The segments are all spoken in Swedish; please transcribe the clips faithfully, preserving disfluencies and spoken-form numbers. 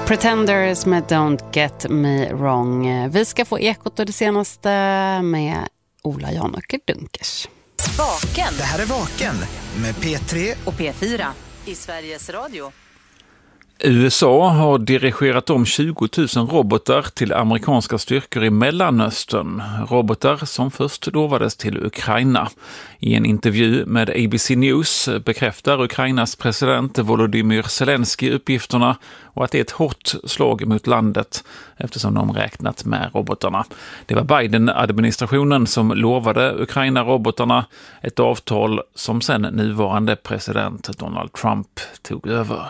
Pretenders med Don't Get Me Wrong. Vi ska få ekot och det senaste med Ola Janåker Dunkers. Vaken. Det här är Vaken med P tre och P fyra i Sveriges Radio. U S A har dirigerat om tjugo tusen robotar till amerikanska styrkor i Mellanöstern. Robotar som först lovades till Ukraina. I en intervju med A B C News bekräftar Ukrainas president Volodymyr Zelensky uppgifterna och att det är ett hårt slag mot landet eftersom de räknat med robotarna. Det var Biden-administrationen som lovade Ukraina robotarna, ett avtal som sedan nuvarande president Donald Trump tog över.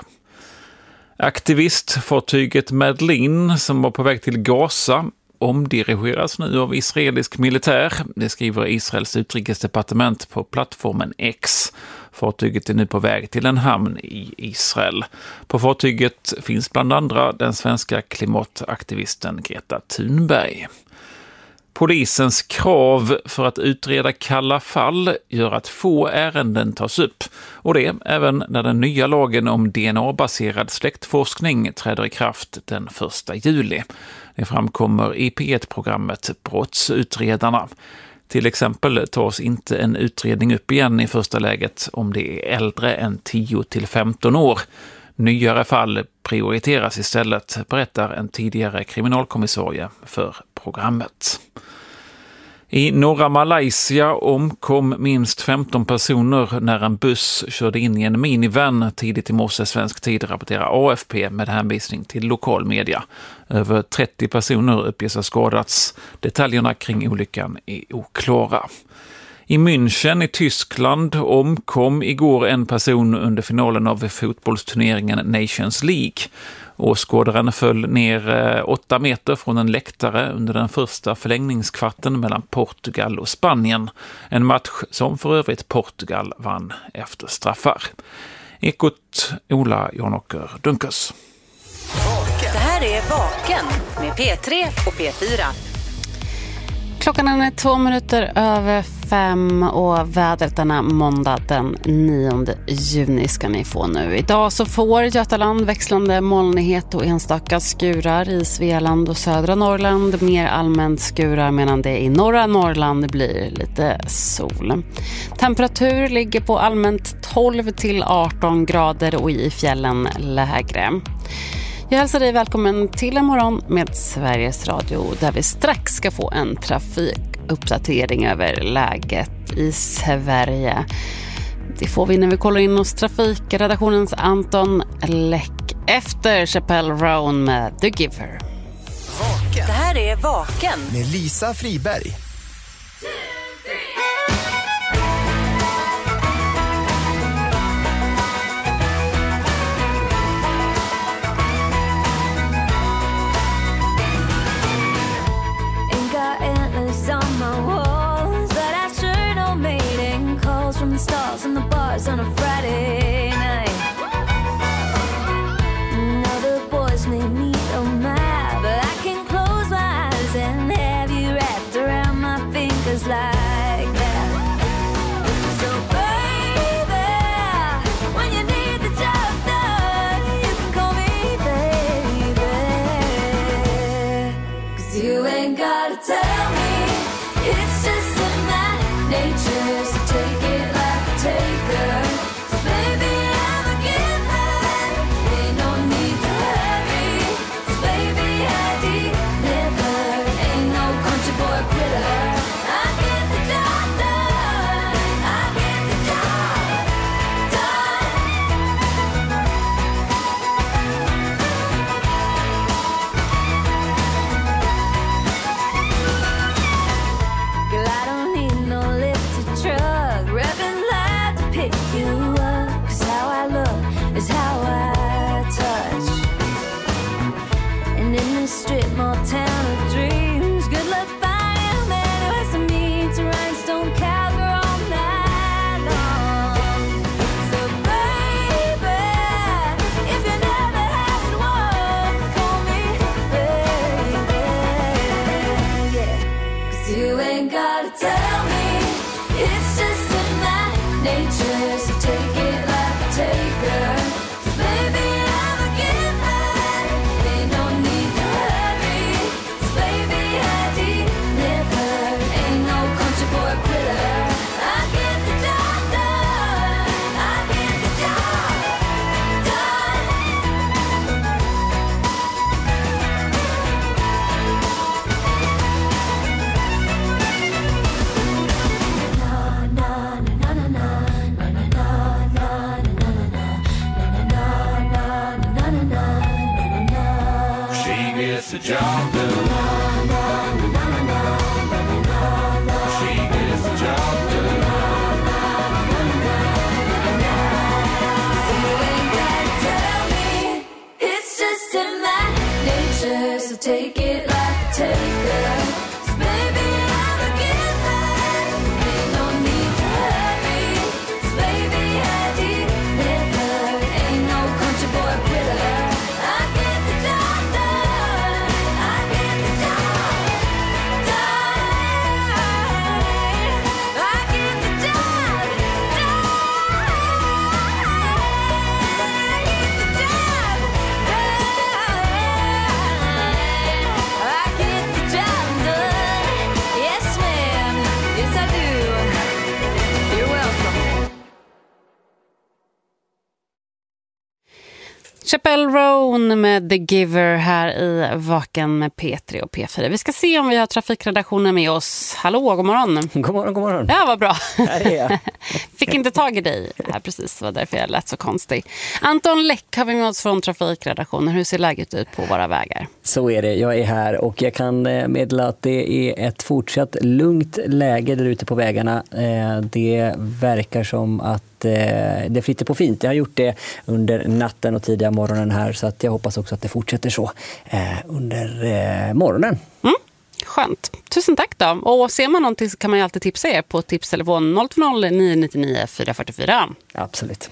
Aktivistfartyget Madeleine som var på väg till Gaza omdirigeras nu av israelisk militär. Det skriver Israels utrikesdepartement på plattformen X. Fartyget är nu på väg till en hamn i Israel. På fartyget finns bland andra den svenska klimataktivisten Greta Thunberg. Polisens krav för att utreda kalla fall gör att få ärenden tas upp. Och det även när den nya lagen om D N A-baserad släktforskning träder i kraft den första juli. Det framkommer i P ett-programmet Brottsutredarna. Till exempel tas inte en utredning upp igen i första läget om det är äldre än tio till femton år. Nyare fall prioriteras istället, berättar en tidigare kriminalkommissarie för programmet. I norra Malaysia omkom minst femton personer när en buss körde in i en minivan tidigt i morse svensk tid, rapporterar A F P med hänvisning till lokal media. Över trettio personer uppges ha skadats. Detaljerna kring olyckan är oklara. I München i Tyskland omkom igår en person under finalen av fotbollsturneringen Nations League. Åskådaren föll ner åtta meter från en läktare under den första förlängningskvarten mellan Portugal och Spanien. En match som för övrigt Portugal vann efter straffar. Ekot Ola Janåker Dunkers. Det här är Vaken med P tre och P fyra. Klockan är två minuter över fem och vädret denna måndag den nionde juni ska ni få nu. Idag så får Götaland växlande molnighet och enstaka skurar i Svealand och södra Norrland. Mer allmänt skurar medan det i norra Norrland blir lite sol. Temperatur ligger på allmänt tolv till arton grader och i fjällen lägre. Jag hälsar dig välkommen till en morgon med Sveriges Radio där vi strax ska få en trafikuppdatering över läget i Sverige. Det får vi när vi kollar in hos trafikredaktionens Anton Läck efter Chappelle Roan med The Giver. Vaken. Det här är Vaken med Lisa Friberg. From the stars and the bars on a Friday night. Now the boys may meet on mad, but I can close my eyes and have you wrapped around my fingers like that. So baby, when you need the job done, you can call me baby. 'Cause you ain't gotta tell me, it's just in my nature, so take it like a taker. So baby, I'm a giver, ain't no need to hurry. So baby, I deliver, ain't no country boy critter. I get the job done, I get the job done. Girl, I don't need no lifted truck, revving loud to pick you up. 'Cause how I look is how I touch. And in this strip mall town of dreams, good luck finding a man who has to meet to rhinestone cowgirl all night long. So baby, if you never had one, call me baby. Yeah. 'Cause you ain't gotta tell me, it's just in my nature, so take it like a taker. So baby, I'm a giver, gets the job done. She gets the job done. So you ain't gotta tell me, it's just in my nature. So take it like a taker. So baby, I'm a giver. Ain't no need to hurry. So baby, I deliver. Ain't no country boy quitter. I get the job done. I get the job done. I get the job done. I get the job done. I get the job done. Yes, ma'am. Yes, I do. You're welcome. Chappelle Roan med The Giver här i Vaken med P tre och P fyra. Vi ska se om vi har trafikredaktionen med oss. Hallå, god morgon. God morgon, god morgon. Ja, vad bra. Här är jag. Fick inte tag i dig. Ja, precis, det var därför jag lät så konstig. Anton Läck har vi med oss från trafikredaktionen. Hur ser läget ut på våra vägar? Så är det, jag är här och jag kan meddela att det är ett fortsatt lugnt läge där ute på vägarna. Det verkar som att det flyter på fint. Jag har gjort det under natten och tidiga morgonen här, så att jag hoppas också att det fortsätter så under morgonen. Mm. Skönt. Tusen tack då. Och ser man någonting så kan man ju alltid tipsa er på tipstelefon noll två noll nio nio nio fyra fyra fyra. Absolut.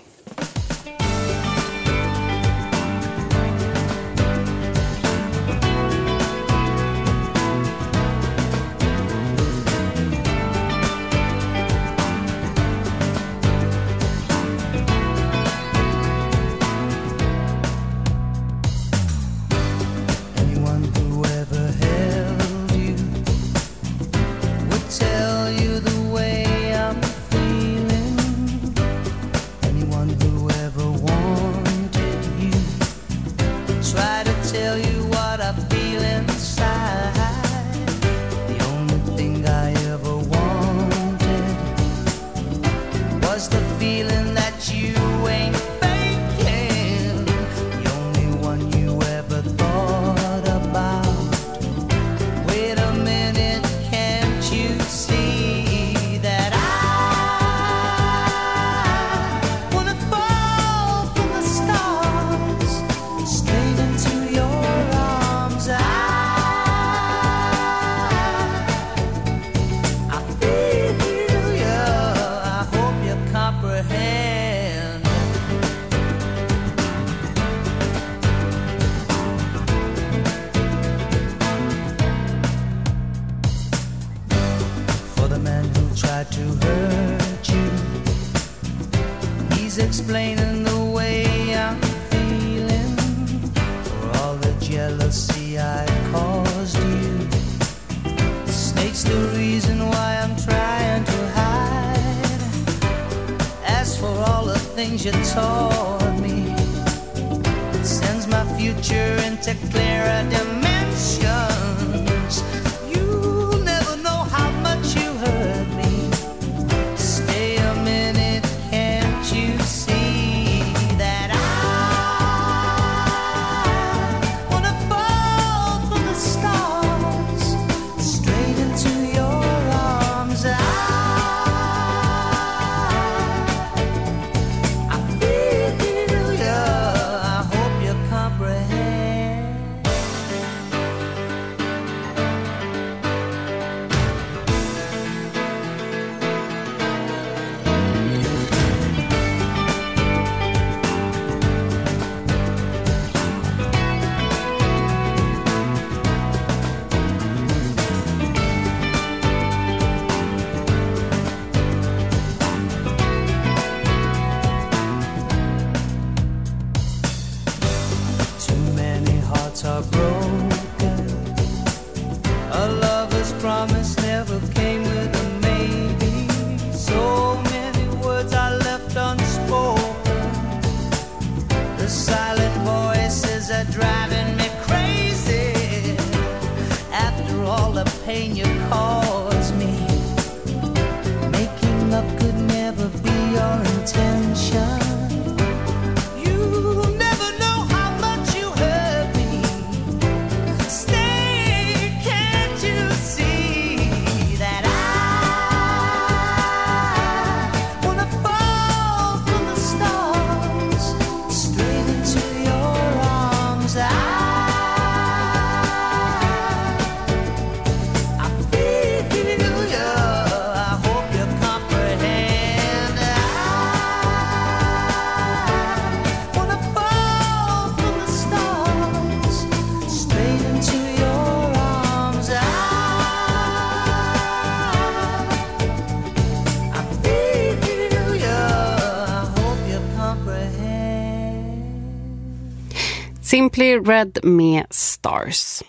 Anyone who ever held you would tell you the way I'm feeling. Anyone who ever wanted you try to tell you what I feel inside. The only thing I ever wanted was the feeling that you ain't faking. The only one you ever thought about. Wait a minute, can't you see that I wanna fall from the stars straight into your arms? I, I feel you. I hope you comprehend. For the man who tried to hurt you, he's explaining the way I'm feeling. For all the jealousy I caused you, the snake's the reason why I'm trying to hide. As for all the things you taught me, it sends my future into clearer dimensions. You never know how much you hurt me. Stay a minute, can't you see that I wanna fall from the stars straight into your arms? I, I feel you. I hope you comprehend. Too many hearts are broken. A lover's promise never came with a maybe. So many words are left unspoken. The silent voices are driving me crazy. After all the pain you caused me, making up could never be your intention. You never know how much you hurt me. Simply Red med Stars.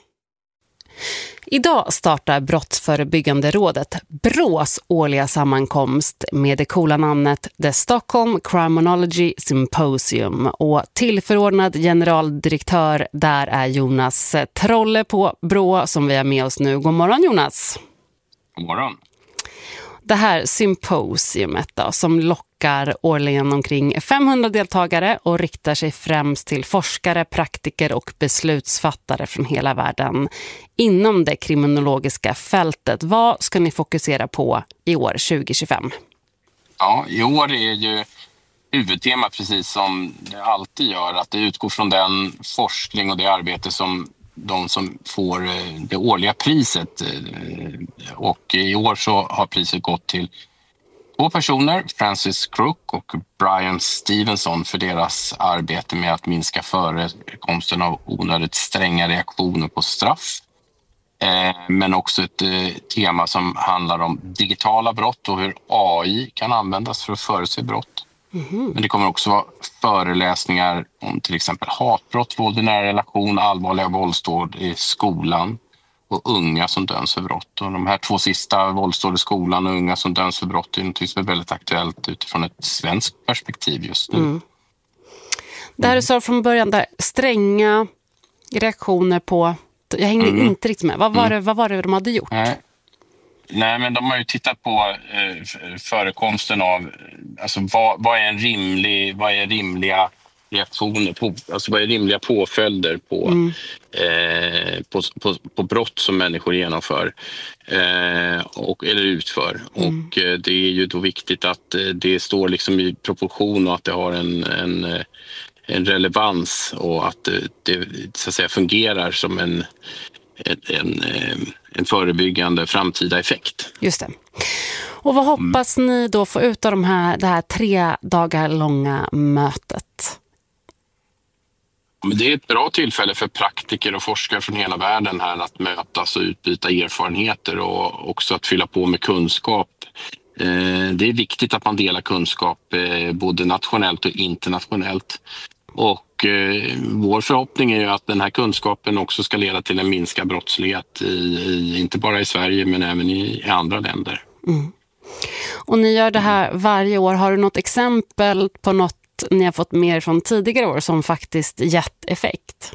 Idag startar Brottsförebyggande rådet BRÅs årliga sammankomst med det coola namnet The Stockholm Criminology Symposium, och tillförordnad generaldirektör där är Jonas Trolle på BRÅ som vi har med oss nu. God morgon Jonas. God morgon. Det här symposiumet då, som lockar årligen omkring femhundra deltagare och riktar sig främst till forskare, praktiker och beslutsfattare från hela världen inom det kriminologiska fältet. Vad ska ni fokusera på i år tjugo tjugofem? Ja, i år är ju huvudtema precis som det alltid gör, att det utgår från den forskning och det arbete som de som får det årliga priset, och i år så har priset gått till två personer, Francis Crook och Brian Stevenson, för deras arbete med att minska förekomsten av onödigt stränga reaktioner på straff. Men också ett tema som handlar om digitala brott och hur A I kan användas för att förutse brott. Mm-hmm. Men det kommer också vara föreläsningar om till exempel hatbrott, våld i nära relation, allvarliga våldsdåd i skolan och unga som döms för brott. Och de här två sista, våldsdåd i skolan och unga som döms för brott, är något som är väldigt aktuellt utifrån ett svenskt perspektiv just nu. Mm. Det här du sa från början där, stränga reaktioner på, jag hängde mm. inte riktigt med. Vad var, mm. det, vad var det de hade gjort? Nej. Nej, men de har ju tittat på eh, förekomsten av, alltså vad, vad är en rimlig, vad är rimliga reaktioner på, alltså vad är rimliga påföljder på, mm. eh, på, på, på brott som människor genomför eh, och, eller utför. Mm. Och eh, det är ju då viktigt att eh, det står liksom i proportion och att det har en, en, en relevans och att eh, det så att säga fungerar som en En, en förebyggande framtida effekt. Just det. Och vad hoppas mm. ni då få ut av de här, det här tre dagar långa mötet? Men det är ett bra tillfälle för praktiker och forskare från hela världen här att mötas och utbyta erfarenheter och också att fylla på med kunskap. Det är viktigt att man delar kunskap både nationellt och internationellt. Och eh, vår förhoppning är ju att den här kunskapen också ska leda till en minskad brottslighet, i, i, inte bara i Sverige men även i, i andra länder. Mm. Och ni gör det här varje år. Har du något exempel på något ni har fått mer från tidigare år som faktiskt gett effekt?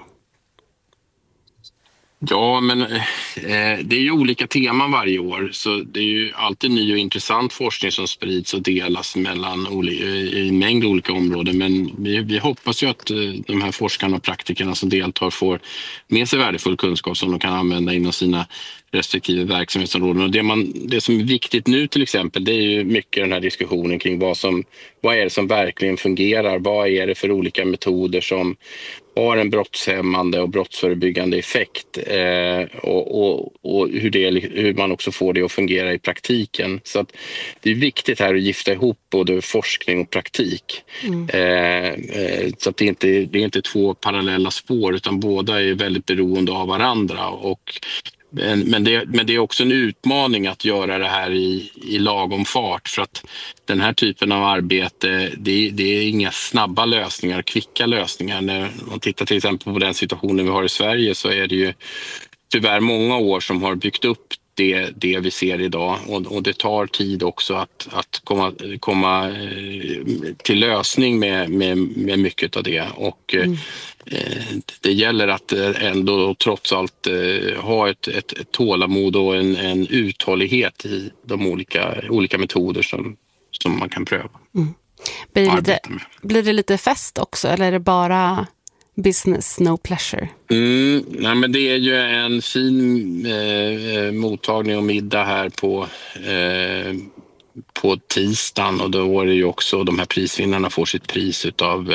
Ja, men eh, det är ju olika teman varje år, så det är ju alltid ny och intressant forskning som sprids och delas mellan i en mängd olika områden. Men vi, vi hoppas ju att eh, de här forskarna och praktikerna som deltar får med sig värdefull kunskap som de kan använda inom sina respektive verksamhetsområden. Och det, man, det som är viktigt nu till exempel, det är ju mycket den här diskussionen kring vad, som, vad är det som verkligen fungerar, vad är det för olika metoder som har en brottshämmande och brottsförebyggande effekt eh, och, och, och hur, det, hur man också får det att fungera i praktiken. Så att det är viktigt här att gifta ihop både forskning och praktik. Mm. Eh, eh, så att det, inte, det är inte två parallella spår, utan båda är väldigt beroende av varandra. Och Men det, men det är också en utmaning att göra det här i, i lagom fart, för att den här typen av arbete, det, det är inga snabba lösningar, kvicka lösningar. När man tittar till exempel på den situationen vi har i Sverige, så är det ju tyvärr många år som har byggt upp det, det vi ser idag, och, och det tar tid också att, att komma, komma till lösning med, med, med mycket av det. Och mm. det gäller att ändå trots allt ha ett, ett, ett tålamod och en, en uthållighet i de olika, olika metoder som, som man kan pröva. Mm. Blir, det lite, blir det lite fest också, eller är det bara business, no pleasure? Mm, nej, men det är ju en fin eh, mottagning och middag här på eh, på tisdagen, och då är det ju också de här prisvinnarna får sitt pris utav,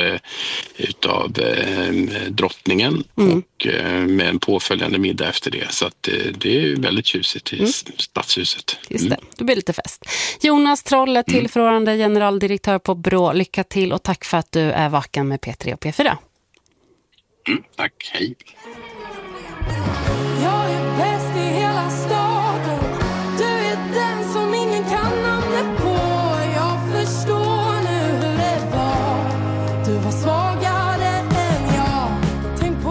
utav eh, drottningen mm. och eh, med en påföljande middag efter det. Så att, eh, det är väldigt tjusigt i mm. stadshuset. Just det, då blir det lite fest. Jonas Trolle, tillförordnande mm. generaldirektör på BRÅ. Lycka till och tack för att du är vaken med P tre och P fyra. Mm, tack, hej. Jag är bäst i hela staden. Du är den som ingen kan namnet på. Jag förstår nu hur det var. Du var svagare än jag. Tänk på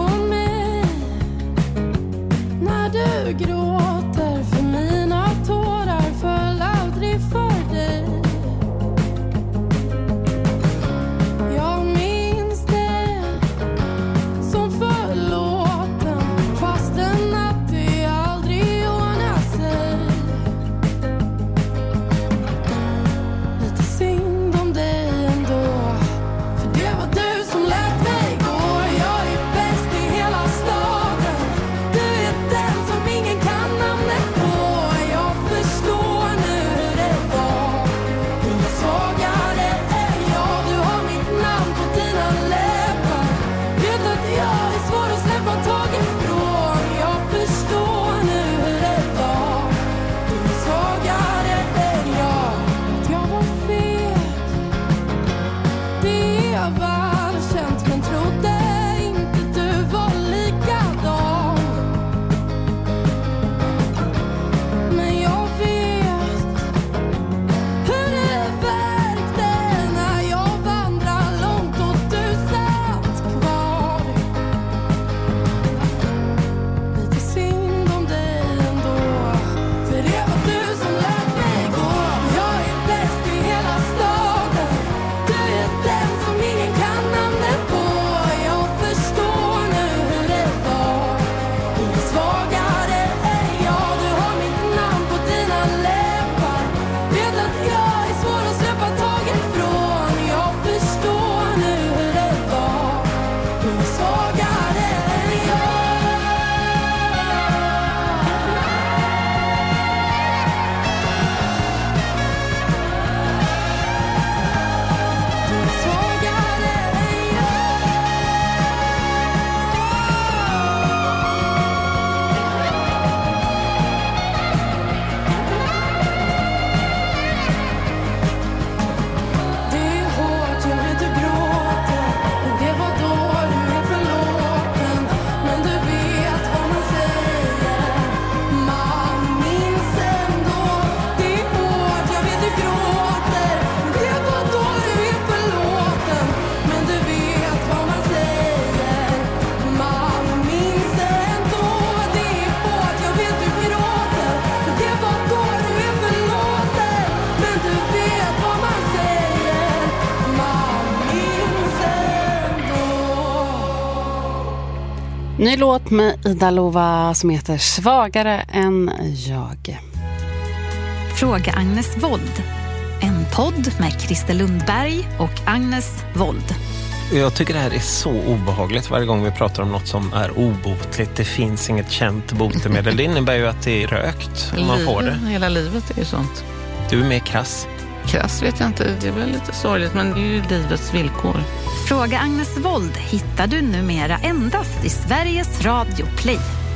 Ny låt med Ida Lova som heter Svagare än jag. Fråga Agnes Wold. En podd med Christer Lundberg och Agnes Wold. Jag tycker det här är så obehagligt varje gång vi pratar om något som är obotligt. Det finns inget känt botemedel. Det innebär ju att det är rökt om man får det. Hela livet är ju sånt. Du är mer krass. Krass vet jag inte, det är väl lite sorgligt, men det är ju livets villkor. Fråga Agnes Wold hittar du numera endast i Sveriges Radio Play.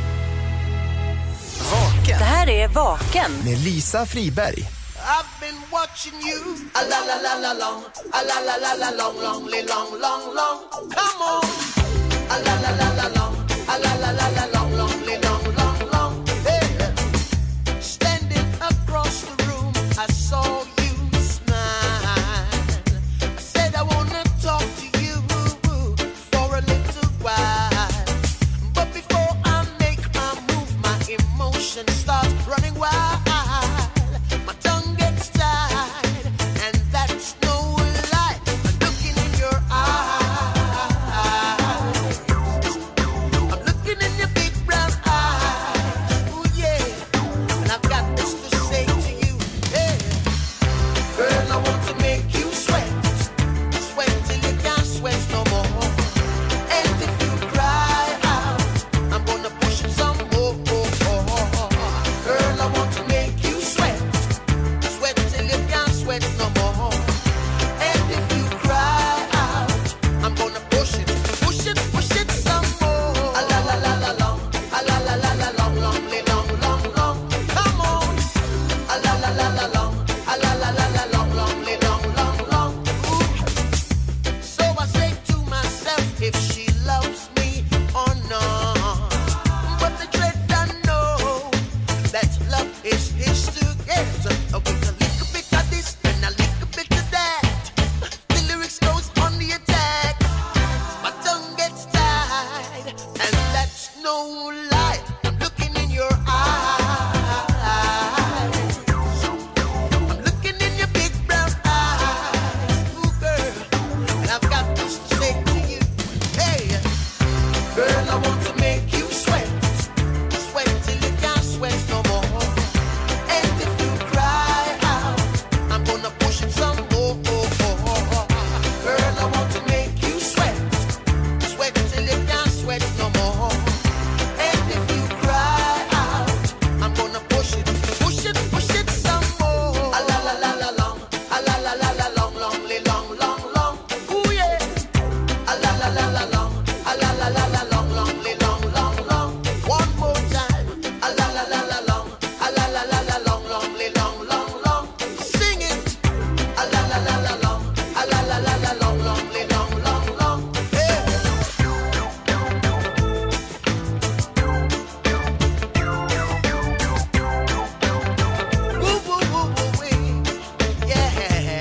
Vaken Det här är Vaken. med Lisa Friberg. I've been watching you a la la la la long, a la la la la long, long, li- long, long, long. Come on, a la la la la long, a la la la la long, long, li- long, long, long. Hey, standing across the room, I saw you smile. I said I wanna talk to you for a little while, but before I make my move, my emotions start running wild. My tongue gets tied, and that's no lie. I'm looking in your eyes. I'm looking in your big brown eyes. Ooh, yeah. And I've got this to say to you. Hey, girl, I want to make you sweat. Sweat till you can't sweat no more. And if you cry out, I'm gonna push it some more. Girl, I want to make you sweat. Sweat till you can't sweat no more. And if you cry out, I'm gonna push it, push it, push it some more. A la la la la long, a la la la la long, long, li- long, long, long. Come on. A la la la la long, a la la la la long, long, li- long, long, long. Ooh. So I say to myself, if she loves me or not. But the dread I know that love is his to get. So with a little bit of this and a little bit of that, the lyrics goes on the attack. My tongue gets tied, and that's no lie. I'm looking in your eyes. I'm looking in your big brown eyes. Ooh, girl, and I've got this to say to you. Hey, girl, I want to make you sweat. Sweat till you can't sweat no more. And if you cry out, I'm gonna push it some more. Girl, I want to make you sweat. Sweat till you can't sweat no more. And if you cry out, I'm gonna push it, push it, push it some more. A la la la la long, a la la la la long, long, li- long, long, long. Ooh yeah. A la la la la long, a la la la la long, long, li- long, long, long. One more time. A la la la la long, a la la la la long, long, li- long, long, long. Sing it. A la la la la long, a la la la la long, long, li- long, long, long. Yeah. Woo, woo, woo, woo, wee. Yeah.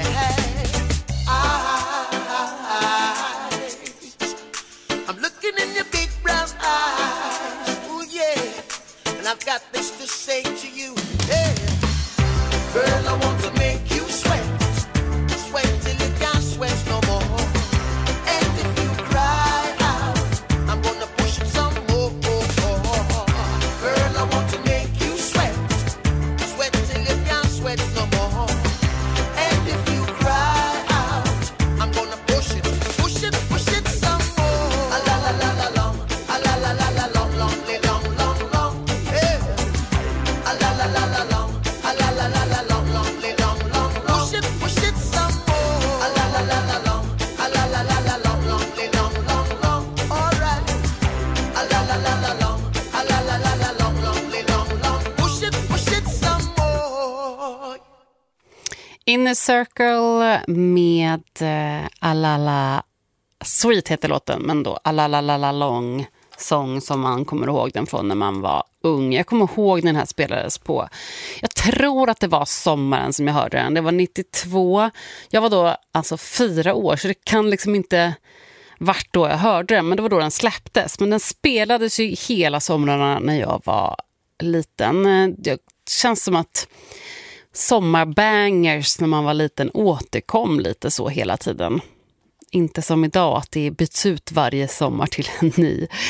Eyes. I'm looking in your big brown eyes. Ooh, yeah. And I've got this to say to you. Yeah. Girl, I want to make you sweat. Sweat till you can't sweat no more. And if you cry out, I'm gonna push it some more. Girl, I want to make you sweat. Sweat till you can't sweat no more. And if you cry out, I'm gonna push it, push it, push it some more. A la la la la long, a la la la la long, long, li- long, long, long. Yeah. A la la la la long, a la la la la long, long, li- long, long, long. Push it, push it some more. A la la la la long, a la la la la long, long, li- long, long, long. All right. A la la la la long, a la la la la long, long, li- long, long. Push it, push it some more. Inner Circle med eh, Alala Sweet heter låten, men då Alala Long sång som man kommer ihåg den från när man var ung. Jag kommer ihåg när den här spelades på, jag tror att det var sommaren som jag hörde den. Det var nittiotvå. Jag var då alltså fyra år, så det kan liksom inte vart då jag hörde den, men det var då den släpptes. Men den spelades ju hela somrarna när jag var liten. Det känns som att sommarbangers när man var liten återkom lite så hela tiden. Inte som idag att det byts ut varje sommar till en ny.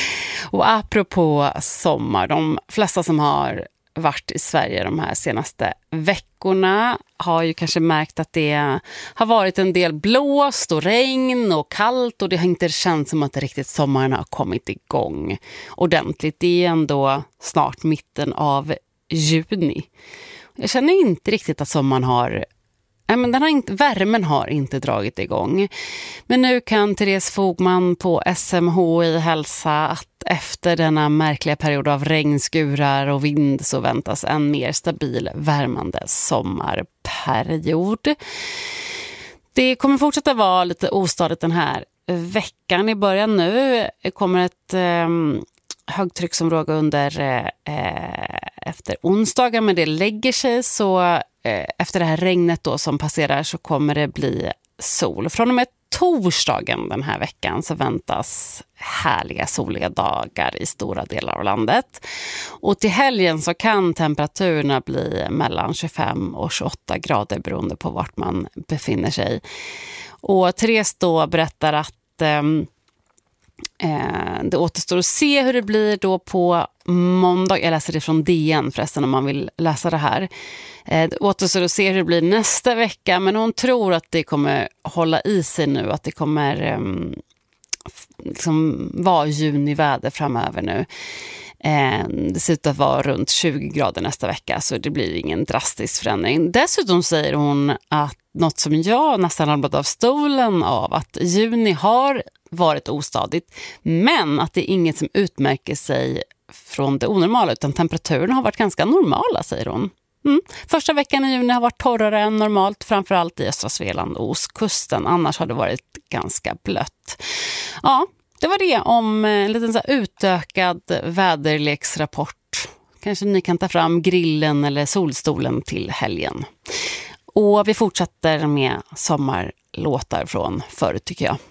Och apropå sommar, de flesta som har varit i Sverige de här senaste veckorna har ju kanske märkt att det har varit en del blåst och regn och kallt, och det har inte känts som att riktigt sommaren har kommit igång ordentligt. Det är ändå snart mitten av juni. Jag känner inte riktigt att sommaren har Nej, men den har inte, värmen har inte dragit igång. Men nu kan Therese Fogman på S M H I hälsa att efter denna märkliga period av regnskurar och vind så väntas en mer stabil värmande sommarperiod. Det kommer fortsätta vara lite ostadigt den här veckan. I början nu kommer ett eh, högtrycksområde under eh, efter onsdagen, men det lägger sig, så efter det här regnet då som passerar så kommer det bli sol. Från och med torsdagen den här veckan så väntas härliga soliga dagar i stora delar av landet. Och till helgen så kan temperaturerna bli mellan tjugofem och tjugoåtta grader beroende på vart man befinner sig. Och Therese då berättar att eh, det återstår att se hur det blir då på måndag. Jag läser det från D N förresten om man vill läsa det här. Det återstår att se hur det blir nästa vecka, men hon tror att det kommer hålla i sig nu, att det kommer um, liksom vara juniväder framöver nu. Um, det ser ut att vara runt tjugo grader nästa vecka, så det blir ingen drastisk förändring. Dessutom säger hon att något som jag nästan ramlat av stolen av, att juni har varit ostadigt, men att det är inget som utmärker sig från det onormala, utan temperaturen har varit ganska normala, säger hon. Mm. Första veckan i juni har varit torrare än normalt, framförallt i östra Svealand och ostkusten. Annars har det varit ganska blött. Ja, det var det om en liten så här utökad väderleksrapport. Kanske ni kan ta fram grillen eller solstolen till helgen. Och vi fortsätter med sommarlåtar från förut, tycker jag.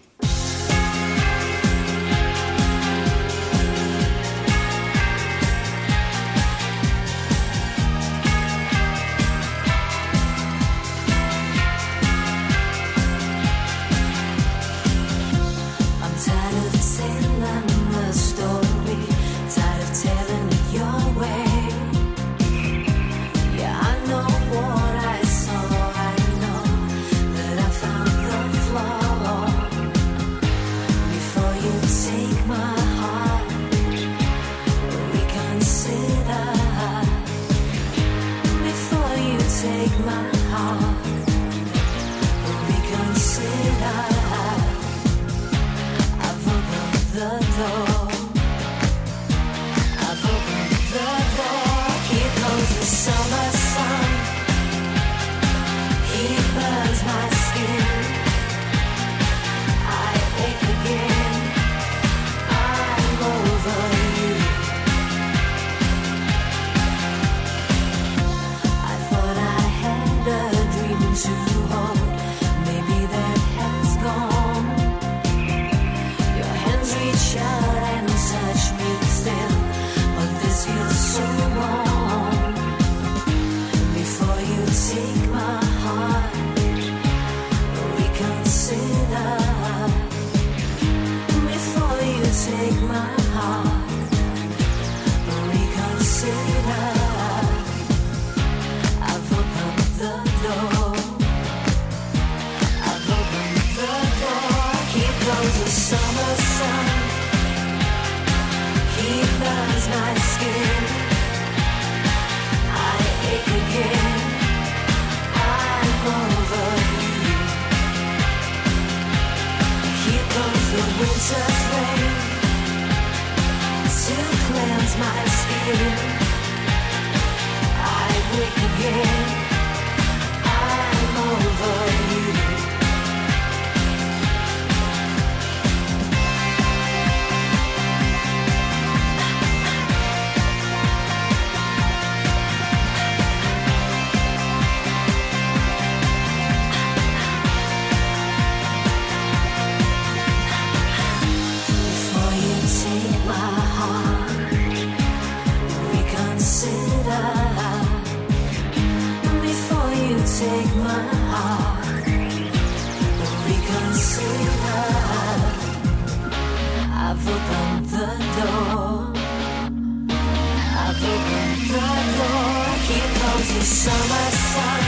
summer sun,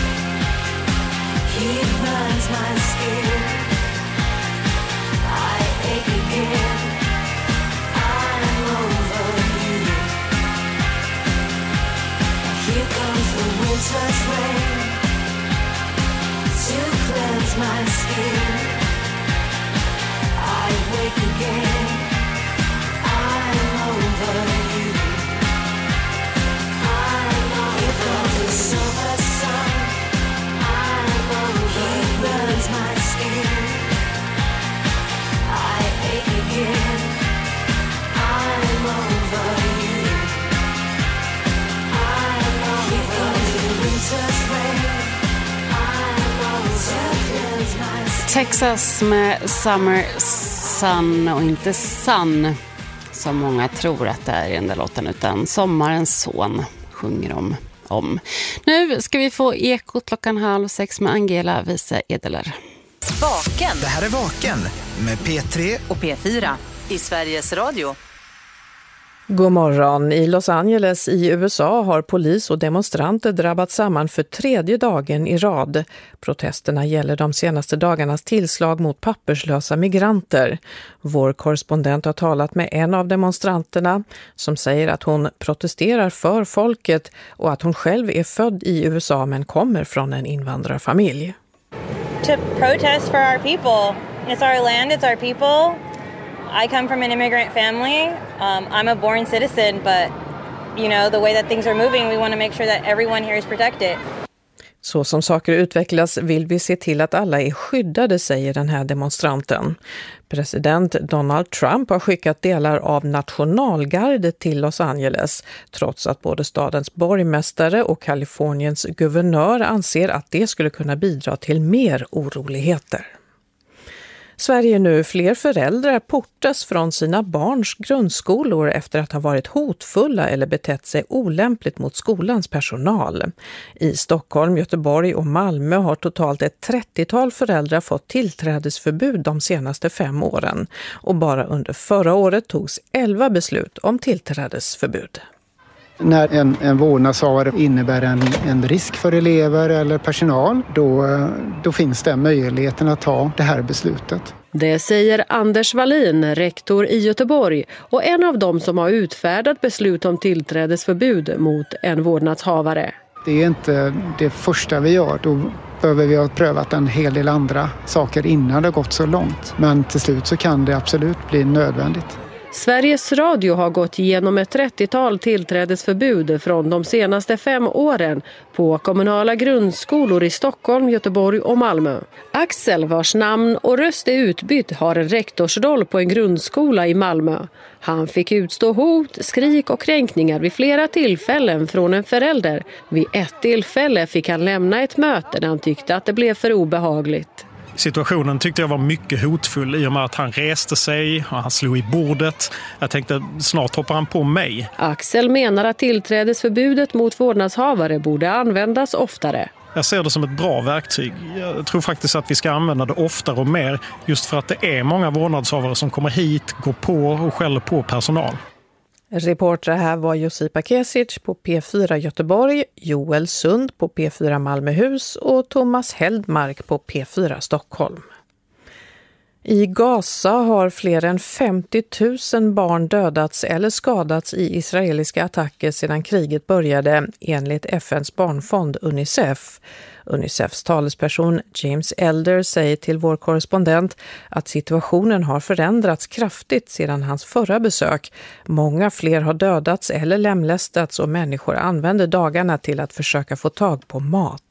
he burns my skin. I ache again, I'm over you. Here comes the winter's rain to cleanse my skin. I wake again, I'm over you. I'm over. Here comes the summer sun, I'm over. He burns my skin. I ache again, I'm over you. I'm over. Here comes the winter's rain, I'm over. To cleanse my skin. Texas med Summer Sun och inte Sun som många tror att det är i den där låten, utan Sommarens son sjunger om. om. Nu ska vi få Ekot klockan halv sex med Angela Wiese Edeler. Vaken. Det här är Vaken med P tre Och P fyra i Sveriges Radio. God morgon. I Los Angeles i U S A har polis och demonstranter drabbat samman för tredje dagen i rad. Protesterna gäller de senaste dagarnas tillslag mot papperslösa migranter. Vår korrespondent har talat med en av demonstranterna som säger att hon protesterar för folket och att hon själv är född i U S A men kommer från en invandrarfamilj. To protest for our people. It's our land, it's our people. I come from an immigrant family. Um, I'm a born citizen, but you know, the way that things are moving, we want to make sure that everyone here is protected. Så som saker utvecklas vill vi se till att alla är skyddade, säger den här demonstranten. President Donald Trump har skickat delar av nationalgardet till Los Angeles, trots att både stadens borgmästare och Kaliforniens guvernör anser att det skulle kunna bidra till mer oroligheter. Sverige nu fler föräldrar portas från sina barns grundskolor efter att ha varit hotfulla eller betett sig olämpligt mot skolans personal. I Stockholm, Göteborg och Malmö har totalt ett trettiotal föräldrar fått tillträdesförbud de senaste fem åren. Och bara under förra året togs elva beslut om tillträdesförbud. När en, en vårdnadshavare innebär en, en risk för elever eller personal, då, då finns det möjligheten att ta det här beslutet. Det säger Anders Wallin, rektor i Göteborg och en av dem som har utfärdat beslut om tillträdesförbud mot en vårdnadshavare. Det är inte det första vi gör, då behöver vi ha prövat en hel del andra saker innan det har gått så långt. Men till slut så kan det absolut bli nödvändigt. Sveriges Radio har gått igenom ett trettiotal tillträdesförbud från de senaste fem åren på kommunala grundskolor i Stockholm, Göteborg och Malmö. Axel, vars namn och röst är utbytt, har en rektorsroll på en grundskola i Malmö. Han fick utstå hot, skrik och kränkningar vid flera tillfällen från en förälder. Vid ett tillfälle fick han lämna ett möte när han tyckte att det blev för obehagligt. Situationen tyckte jag var mycket hotfull i och med att han reste sig och han slog i bordet. Jag tänkte snart hoppar han på mig. Axel menar att tillträdesförbudet mot vårdnadshavare borde användas oftare. Jag ser det som ett bra verktyg. Jag tror faktiskt att vi ska använda det oftare och mer just för att det är många vårdnadshavare som kommer hit, går på och skäller på personal. Reporter här var Josipa Kesic på P fyra Göteborg, Joel Sund på P fyra Malmöhus och Thomas Heldmark på P fyra Stockholm. I Gaza har fler än femtio tusen barn dödats eller skadats i israeliska attacker sedan kriget började, enligt F N:s barnfond Unicef. Unicefs talesperson James Elder säger till vår korrespondent att situationen har förändrats kraftigt sedan hans förra besök. Många fler har dödats eller lemlästats och människor använder dagarna till att försöka få tag på mat.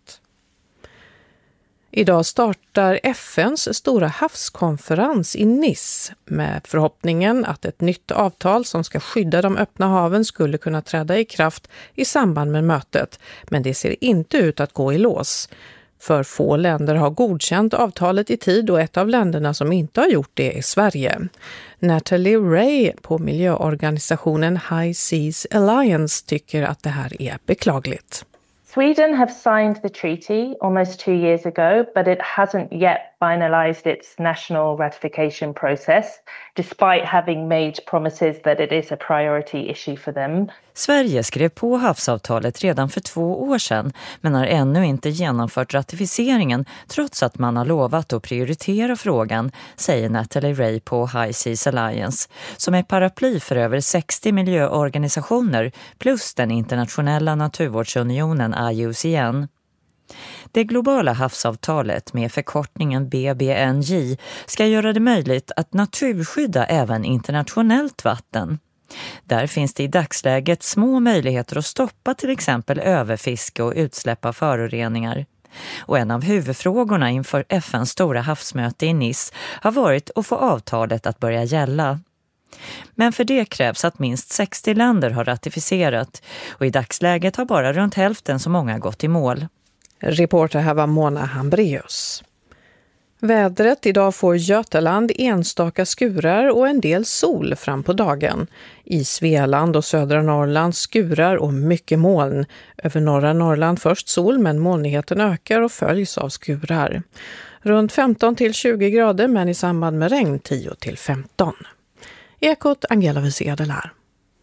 Idag startar F N:s stora havskonferens i Nice med förhoppningen att ett nytt avtal som ska skydda de öppna haven skulle kunna träda i kraft i samband med mötet. Men det ser inte ut att gå i lås. För få länder har godkänt avtalet i tid och ett av länderna som inte har gjort det är Sverige. Natalie Ray på miljöorganisationen High Seas Alliance tycker att det här är beklagligt. Sweden have signed the treaty almost two years ago, but it hasn't yet finalized its national ratification process, despite having made promises that it is a priority issue for them. Sverige skrev på havsavtalet redan för två år sedan, men har ännu inte genomfört ratificeringen trots att man har lovat att prioritera frågan, säger Natalie Ray på High Seas Alliance, som är paraply för över sextio miljöorganisationer plus den internationella naturvårdsunionen I U C N. Det globala havsavtalet med förkortningen B B N J ska göra det möjligt att naturskydda även internationellt vatten. Där finns det i dagsläget små möjligheter att stoppa till exempel överfiske och utsläpp av föroreningar. Och en av huvudfrågorna inför F N:s stora havsmöte i Nice har varit att få avtalet att börja gälla. Men för det krävs att minst sextio länder har ratificerat och i dagsläget har bara runt hälften så många gått i mål. Reporter här var Mona Hambreus. Vädret: idag får Götaland enstaka skurar och en del sol fram på dagen. I Svealand och södra Norrland skurar och mycket moln. Över norra Norrland först sol, men molnigheten ökar och följs av skurar. Runt femton till tjugo grader, men i samband med regn tio till femton. Ekot Angela Wiesel här.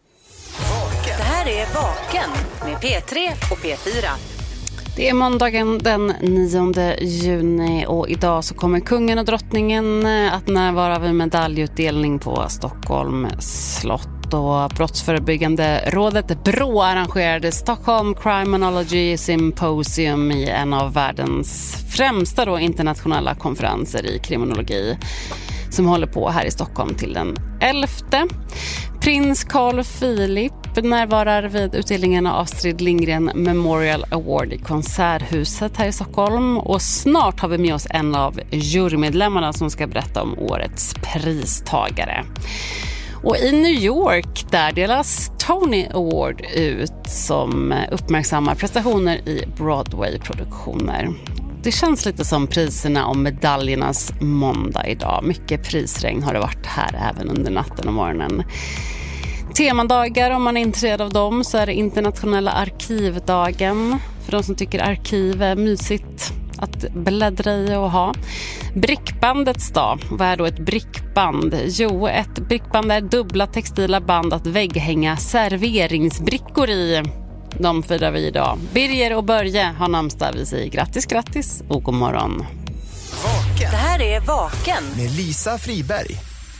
Det här är Vaken med P tre och P fyra. Det är måndagen den nionde juni och idag så kommer kungen och drottningen att närvara vid medaljutdelning på Stockholm slott. Och brottsförebyggande rådet BRÅ arrangerade Stockholm Criminology Symposium i en av världens främsta då internationella konferenser i kriminologi som håller på här i Stockholm till den elfte. Prins Carl Philip närvarar vid utdelningen av Astrid Lindgren Memorial Award i Konserthuset här i Stockholm. Och snart har vi med oss en av jurymedlemmarna som ska berätta om årets pristagare. Och i New York där delas Tony Award ut som uppmärksammar prestationer i Broadway-produktioner. Det känns lite som priserna och medaljernas måndag idag. Mycket prisregn har det varit här även under natten och morgonen. Temadagar, om man är intresserad av dem, så är det internationella arkivdagen. För de som tycker arkiv är mysigt att bläddra i och ha. Brickbandets dag. Vad är då ett brickband? Jo, ett brickband är dubbla textila band att vägghänga serveringsbrickor i. De firar vi idag. Birger och Börje har namnsdag. Vi säger grattis, grattis och god morgon. Vaken. Det här är Vaken med Lisa Friberg.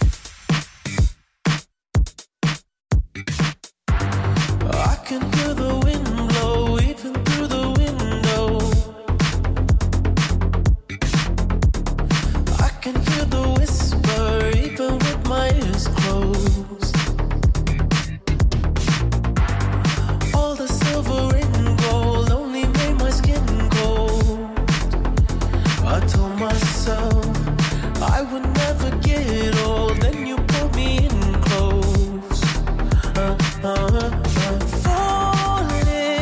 I can hear the wind blow even through the window. I can hear the whisper even with my ears closed. All the silver and gold only made my skin cold. I told myself I would never get old. Then you put me in close. Uh, uh, uh, falling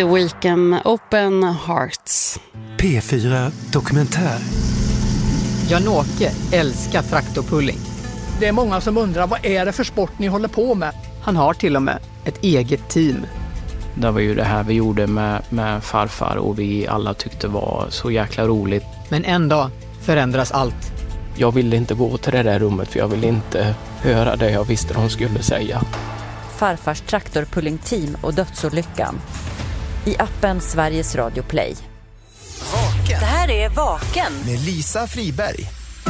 The Weeknd, Open Hearts. P fyra Dokumentär. Jan-Åke älskar traktorpulling. Det är många som undrar, vad är det för sport ni håller på med? Han har till och med ett eget team. Det var ju det här vi gjorde med, med farfar och vi alla tyckte var så jäkla roligt. Men en dag förändras allt. Jag ville inte gå till det där rummet för jag ville inte höra det jag visste de skulle säga. Farfars traktorpullingteam och dödsolyckan. I appen Sveriges Radio Play. Vaken. Det här är Vaken. Med Lisa Friberg.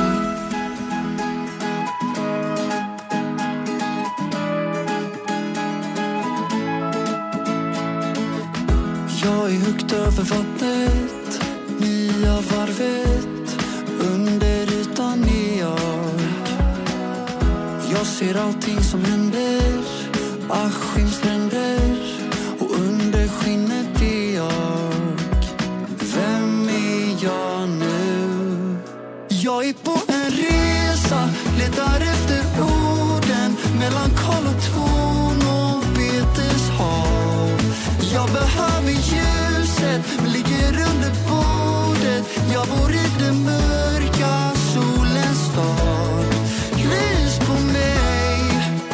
Jag är högt över vattnet, nya varvet, under ytan är jag. Jag ser allting som händer, Askimsränder, och under skinnet är jag. Vem är jag nu? Jag är på en resa, letar efter orden, mellan kol och ton och beteshav. Jag behöver ljuset, men ligger under bordet. Jag bor i den mörka solens stad. Lys på mig,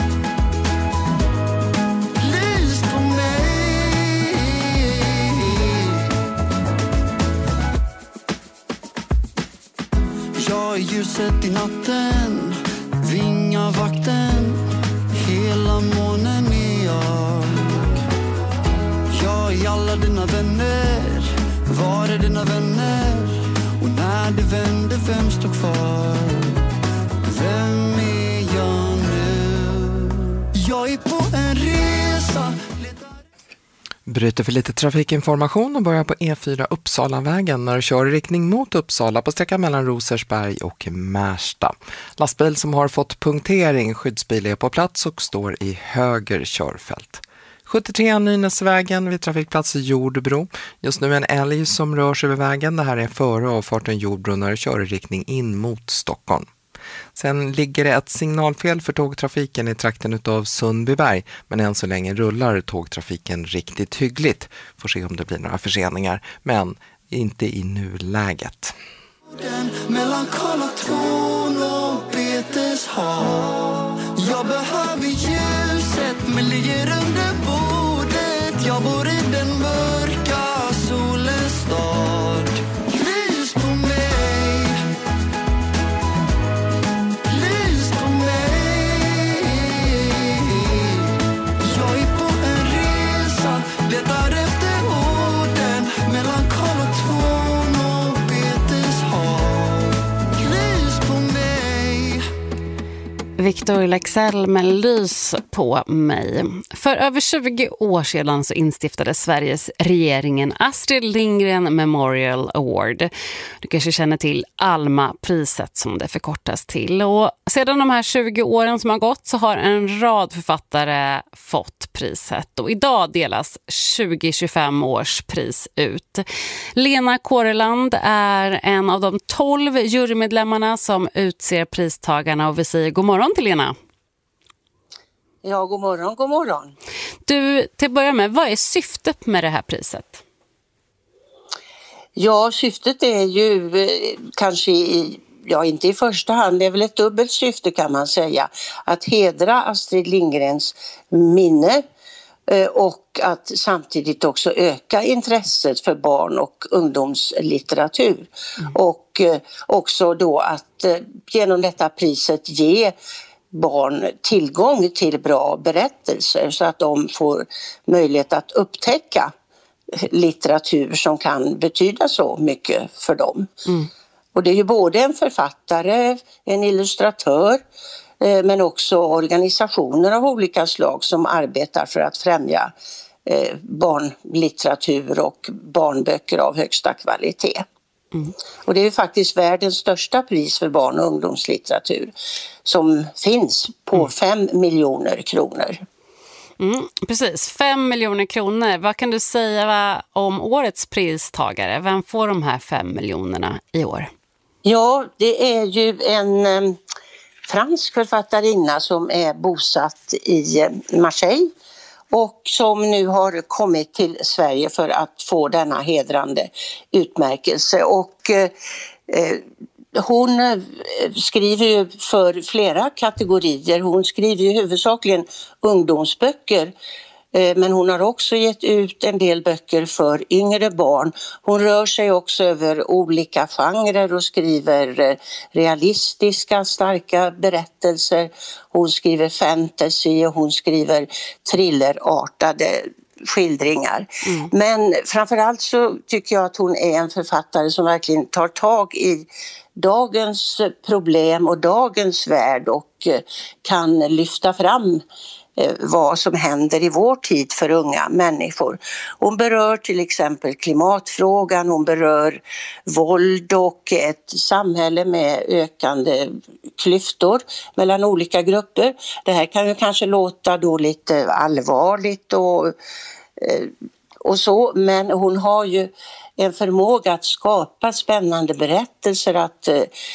lys på mig. Jag är ljuset i natten, vingavakten, hela månen är jag. Jag är alla dina vänner, var är dina vänner? Och när det vänder, vem står kvar? Vem är jag nu? Jag är på en resa. Bryter för lite trafikinformation och börjar på E fyra Uppsalavägen när du kör i riktning mot Uppsala på sträckan mellan Rosersberg och Märsta. Lastbil som har fått punktering, skyddsbil är på plats och står i höger körfält. sjuttiotre Nynäsvägen vid trafikplats Jordbro. Just nu en älg som rör sig över vägen. Det här är före avfarten Jordbro när du kör i riktning in mot Stockholm. Sen ligger det ett signalfel för tågtrafiken i trakten utav Sundbyberg, men än så länge rullar tågtrafiken riktigt hyggligt. Får se om det blir några förseningar, men inte i nuläget. Mellan kol och tron och beteshav. Jag behöver ljuset, men ligger under bordet. Jag bor i den mörka solens stad. Lys på mig, lys på mig. Jag är på en resa, letar efter orden, mellan kol och tron och beteshav. Lys på mig. Victor Leksell med Lys på mig. För över tjugo år sedan så instiftade Sveriges regeringen Astrid Lindgren Memorial Award. Du kanske känner till Alma-priset som det förkortas till. Och sedan de här tjugo åren som har gått så har en rad författare fått priset. Och idag delas tjugo tjugofem års pris ut. Lena Kåreland är en av de tolv jurymedlemmarna som utser pristagarna, och vi säger god morgon till Lena. Ja, god morgon, god morgon. Du, till att börja med, vad är syftet med det här priset? Ja, syftet är ju eh, kanske i, ja inte i första hand, det är väl ett dubbelt syfte kan man säga. Att hedra Astrid Lindgrens minne eh, och att samtidigt också öka intresset för barn- och ungdomslitteratur. Mm. Och eh, också då att eh, genom detta priset ge barn tillgång till bra berättelser så att de får möjlighet att upptäcka litteratur som kan betyda så mycket för dem. Mm. Och det är ju både en författare, en illustratör eh, men också organisationer av olika slag som arbetar för att främja eh, barnlitteratur och barnböcker av högsta kvalitet. Mm. Och det är ju faktiskt världens största pris för barn- och ungdomslitteratur som finns på mm. fem miljoner kronor. Mm, precis, fem miljoner kronor. Vad kan du säga om årets pristagare? Vem får de här fem miljonerna i år? Ja, det är ju en eh, fransk författarinna som är bosatt i eh, Marseille. och som nu har kommit till Sverige för att få denna hedrande utmärkelse. Och eh, hon skriver ju för flera kategorier. Hon skriver ju huvudsakligen ungdomsböcker, men hon har också gett ut en del böcker för yngre barn. Hon rör sig också över olika genrer och skriver realistiska, starka berättelser. Hon skriver fantasy och hon skriver thrillerartade skildringar. Mm. Men framförallt så tycker jag att hon är en författare som verkligen tar tag i dagens problem och dagens värld och kan lyfta fram vad som händer i vår tid för unga människor. Hon berör till exempel klimatfrågan, hon berör våld och ett samhälle med ökande klyftor mellan olika grupper. Det här kan ju kanske låta då lite allvarligt och, och så, men hon har ju en förmåga att skapa spännande berättelser, att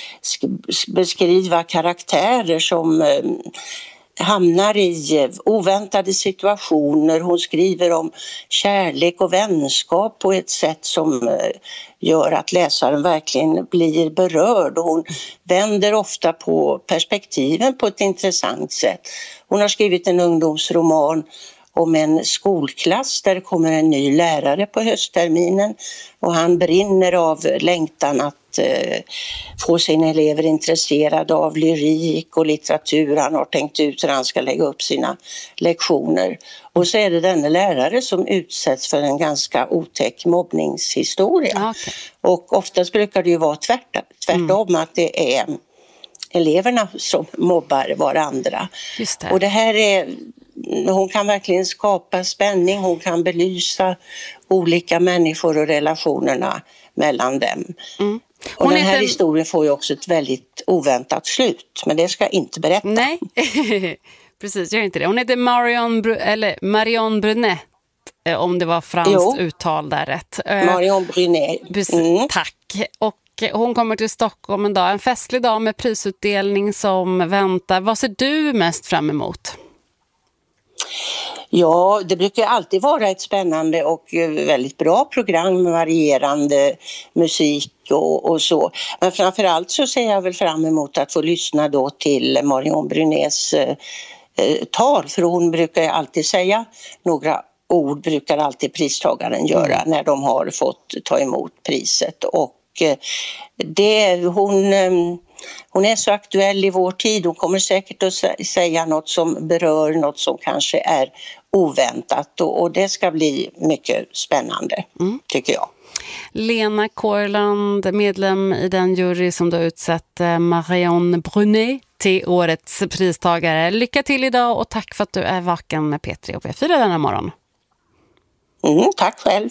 beskriva karaktärer som hamnar i oväntade situationer. Hon skriver om kärlek och vänskap på ett sätt som gör att läsaren verkligen blir berörd. Och hon vänder ofta på perspektiven på ett intressant sätt. Hon har skrivit en ungdomsroman om en skolklass där det kommer en ny lärare på höstterminen och han brinner av längtan att eh, få sina elever intresserade av lyrik och litteratur. Han har tänkt ut hur han ska lägga upp sina lektioner. Och så är det denna lärare som utsätts för en ganska otäck mobbningshistoria. Okay. Och oftast brukar det ju vara tvärt, tvärtom mm. att det är eleverna som mobbar varandra. Just det. Och det här är... Hon kan verkligen skapa spänning, hon kan belysa olika människor och relationerna mellan dem. Mm. Och den här heter... historien får ju också ett väldigt oväntat slut, men det ska jag inte berätta. Nej, precis, gör inte det. Hon heter Marion, Br- eller Marion Brunet, om det var franskt jo. uttal där rätt. Marion Brunet. Mm. Tack. Och hon kommer till Stockholm en dag, en festlig dag med prisutdelning som väntar. Vad ser du mest fram emot? Ja, det brukar alltid vara ett spännande och väldigt bra program med varierande musik och, och så. Men framförallt så ser jag väl fram emot att få lyssna då till Marion Brunets eh, tal. För hon brukar alltid säga några ord, brukar alltid pristagaren göra mm. när de har fått ta emot priset. Och eh, det hon... Eh, Hon är så aktuell i vår tid. Hon kommer säkert att säga något som berör, något som kanske är oväntat. Och det ska bli mycket spännande, mm. tycker jag. Lena Korland, medlem i den jury som då utsett Marion Brunet till årets pristagare. Lycka till idag och tack för att du är vaken med P tre och P fyra denna morgon. Mm, tack själv.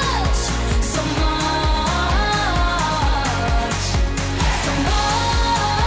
So much, so much.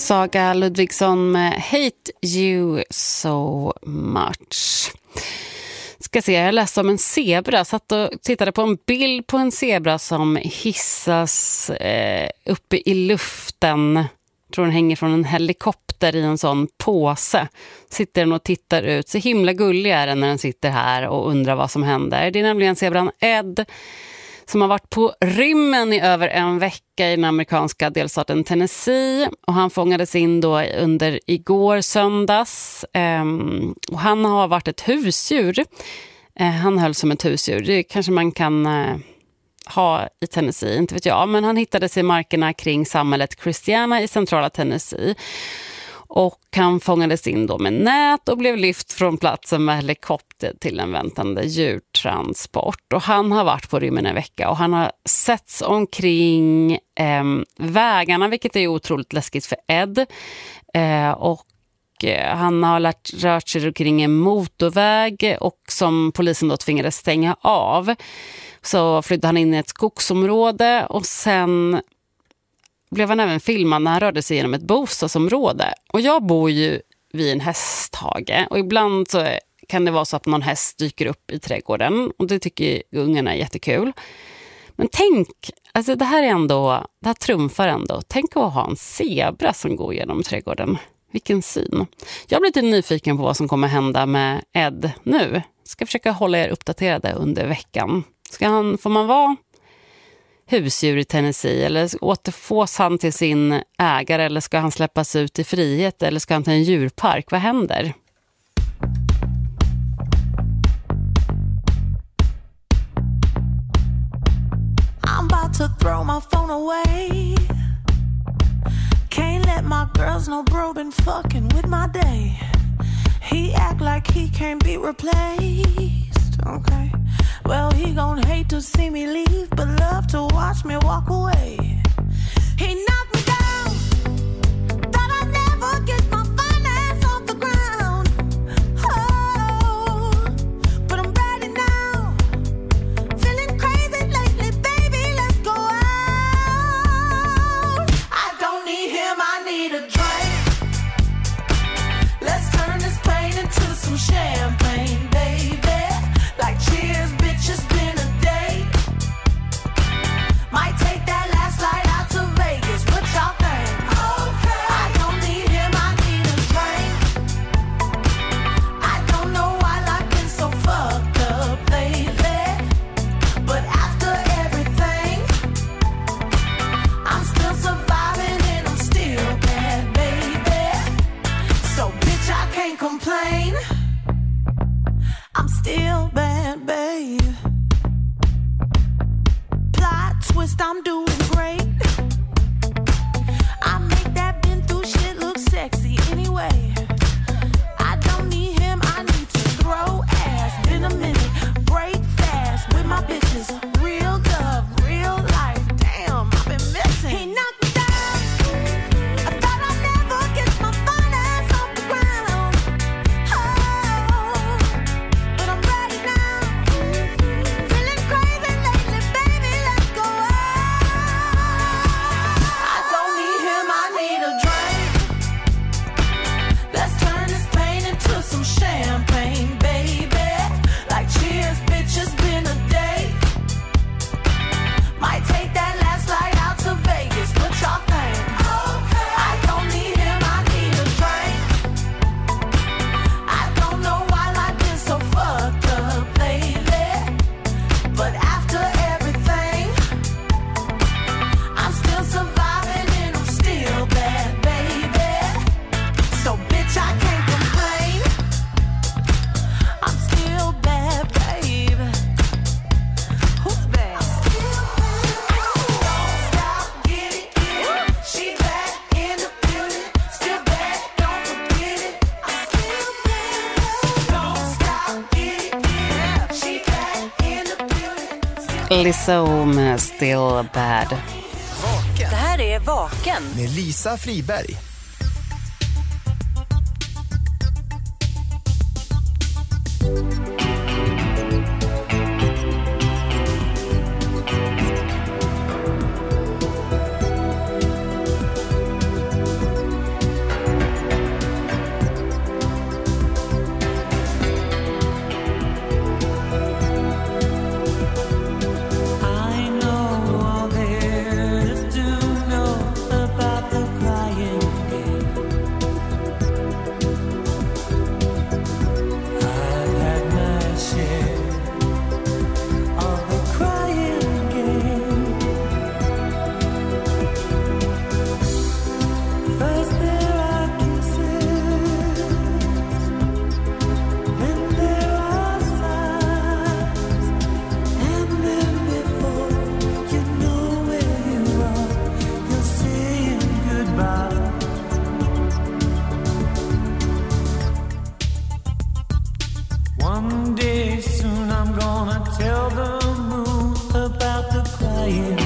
Saga Ludvigsson med Hate You So Much. Ska se, jag läste om en zebra. Satt och tittade på en bild på en zebra som hissas eh, uppe i luften. Jag tror den hänger från en helikopter i en sån påse. Sitter den och tittar ut. Så himla gullig är den när den sitter här och undrar vad som händer. Det är nämligen zebran Ed som har varit på rymmen i över en vecka i den amerikanska delstaten Tennessee. Och han fångades in då under igår söndags. Um, och han har varit ett husdjur. Uh, han höll som ett husdjur. Det kanske man kan uh, ha i Tennessee, inte vet jag. Men han hittades i markerna kring samhället Christiana i centrala Tennessee. Och han fångades in då med nät och blev lyft från platsen med helikopter till en väntande djurtransport. Och han har varit på rymmen en vecka och han har setts omkring eh, vägarna, vilket är otroligt läskigt för Ed. Eh, och eh, han har lärt, rört sig kring en motorväg och som polisen då tvingades stänga av. Så flydde han in i ett skogsområde och sen blev han även filmad när han rörde sig genom ett bostadsområde. Och jag bor ju vid en hästhage. Och ibland så kan det vara så att någon häst dyker upp i trädgården. Och det tycker ungarna är jättekul. Men tänk, alltså det här är ändå, det här trumfar ändå. Tänk att ha en zebra som går genom trädgården. Vilken syn. Jag blir lite nyfiken på vad som kommer hända med Ed nu. Ska försöka hålla er uppdaterade under veckan. Ska han, får man vara husdjur i Tennessee eller återfås han till sin ägare eller ska han släppas ut i frihet eller ska han till en djurpark? Vad händer? I'm about to throw my phone away. Can't let my girls know bro been fucking with my day. He act like he can't be replaced. Okay. Well, he gon' hate to see me leave, but love to watch me walk away. He knocked me down, thought I'd never get my finance off the ground. Oh, but I'm ready now, feeling crazy lately, baby, let's go out. I don't need him, I need a drink. Let's turn this pain into some champagne, baby. Like cheers, bitch, it's been a day. Might take that last flight out to Vegas. What y'all think? Okay. I don't need him, I need a drink. I don't know why life been so fucked up lately. But after everything, I'm still surviving and I'm still bad, baby. So bitch, I can't complain. I'm still bad, babe. Plot twist, I'm doing great. I make that been through shit look sexy anyway. I don't need him, I need to throw ass. Been a minute, break fast with my bitches. Real love, real life. Damn, I've been missing. He knocked me down. I thought I'd never get my finance off the ground. Oh. Champagne, baby. Like cheers, bitch, it's been a day. Might take that last flight out to Vegas. What y'all think? Okay. I don't need him, I need a drink. I don't know why life been so fucked up lately. But after everything, I'm still surviving and I'm still bad, baby. So bitch, I can't complain. I'm still bad, babe. Who's bad? Still bad. Don't stop, get it, get it. She back in the building. Still bad, don't forget it. I'm still bad, babe. Don't stop, get it, get it. She back in the building. Lizzo med Still Bad. Det här är Vaken med Lisa Friberg. One day soon I'm gonna tell the moon about the crying.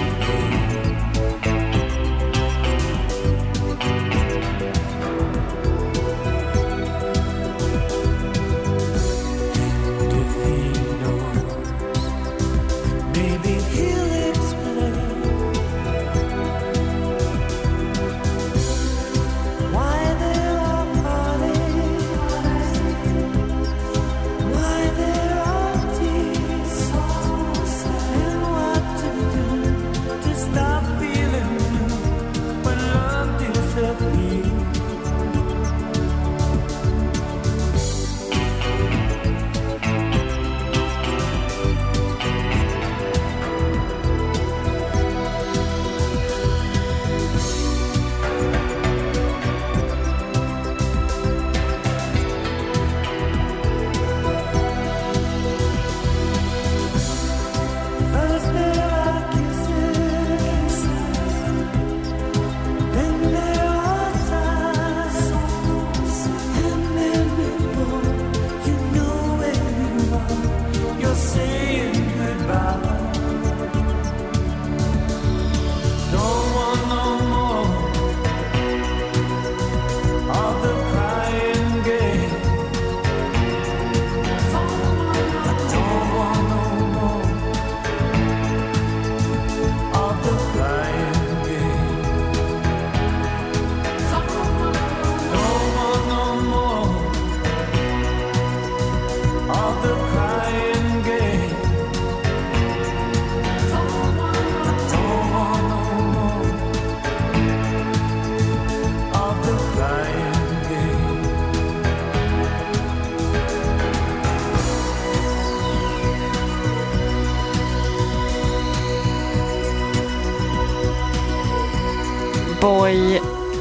Boy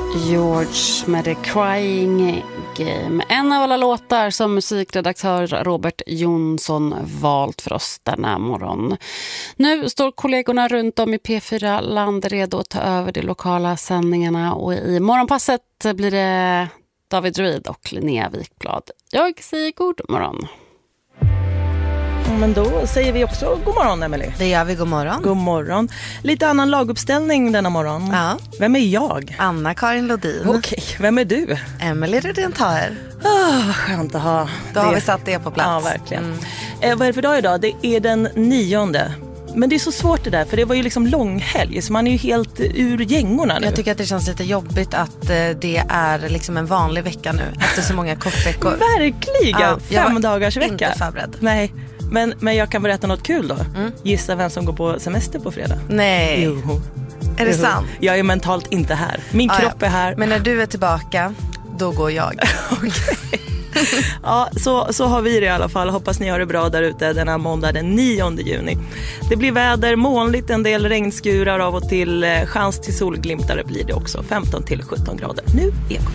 George med The Crying Game. En av alla låtar som musikredaktör Robert Jonsson valt för oss denna morgon. Nu står kollegorna runt om i P fyra Land redo att ta över de lokala sändningarna, och i morgonpasset blir det David Ruid och Linnea Wikblad. Jag säger god morgon. Men då säger vi också god morgon, Emily. Det gör vi, god morgon. God morgon. Lite annan laguppställning denna morgon. Ja. Vem är jag? Anna-Karin Lodin. Okej, vem är du? Emily Rydén-Taher. Oh, vad skönt att ha. Då det. har vi satt det på plats. Ja, verkligen. Mm. Eh, vad är det för dag idag? Det är den nionde. Men det är så svårt det där, för det var ju liksom långhelg, så man är ju helt ur gängorna nu. Jag tycker att det känns lite jobbigt att det är liksom en vanlig vecka nu, efter så många kortveckor. Verkligen, ja, fem dagars vecka. Inte förberedd. Nej, men, men jag kan berätta något kul då. Mm. Gissa vem som går på semester på fredag? Nej. Jo. Är det jo. sant? Jag är mentalt inte här. Min ah, kropp ja. är här. Men när du är tillbaka, då går jag. Okej. Ja, så, så har vi det i alla fall. Hoppas ni har det bra där ute denna måndag den nionde juni. Det blir väder, molnigt, en del regnskurar av och till. Chans till solglimtare blir det också. femton till sjutton grader. Nu Ekot.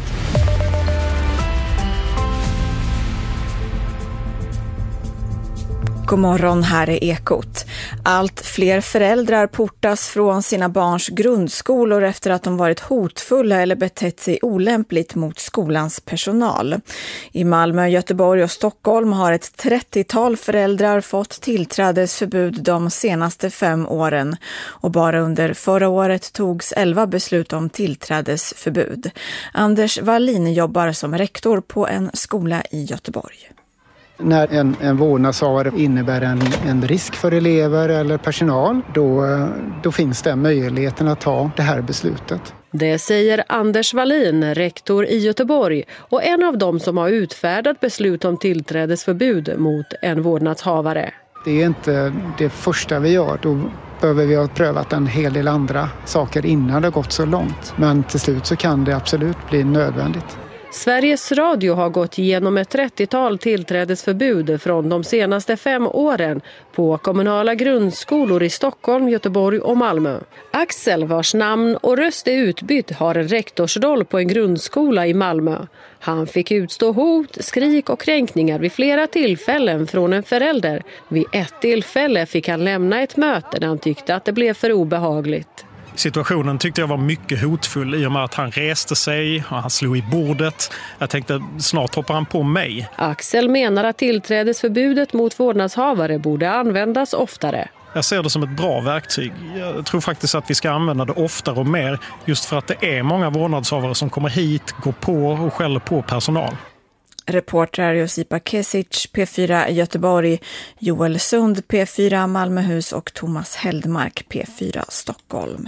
God morgon, här är Ekot. Allt fler föräldrar portas från sina barns grundskolor efter att de varit hotfulla eller betett sig olämpligt mot skolans personal. I Malmö, Göteborg och Stockholm har ett trettiotal föräldrar fått tillträdesförbud de senaste fem åren. Och bara under förra året togs elva beslut om tillträdesförbud. Anders Wallin jobbar som rektor på en skola i Göteborg. När en, en vårdnadshavare innebär en, en risk för elever eller personal, då, då finns det möjligheten att ta det här beslutet. Det säger Anders Wallin, rektor i Göteborg, och en av dem som har utfärdat beslut om tillträdesförbud mot en vårdnadshavare. Det är inte det första vi gör. Då behöver vi ha prövat en hel del andra saker innan det gått så långt. Men till slut så kan det absolut bli nödvändigt. Sveriges Radio har gått igenom ett trettiotal tillträdesförbud från de senaste fem åren på kommunala grundskolor i Stockholm, Göteborg och Malmö. Axel, vars namn och röst är utbytt, har en rektorsroll på en grundskola i Malmö. Han fick utstå hot, skrik och kränkningar vid flera tillfällen från en förälder. Vid ett tillfälle fick han lämna ett möte när han tyckte att det blev för obehagligt. Situationen tyckte jag var mycket hotfull i och med att han reste sig och han slog i bordet. Jag tänkte snart hoppar han på mig. Axel menar att tillträdesförbudet mot vårdnadshavare borde användas oftare. Jag ser det som ett bra verktyg. Jag tror faktiskt att vi ska använda det oftare och mer just för att det är många vårdnadshavare som kommer hit, går på och skäller på personal. Reportrar Josipa Kesic, P fyra Göteborg, Joel Sund, P fyra Malmöhus och Thomas Heldmark, P fyra Stockholm.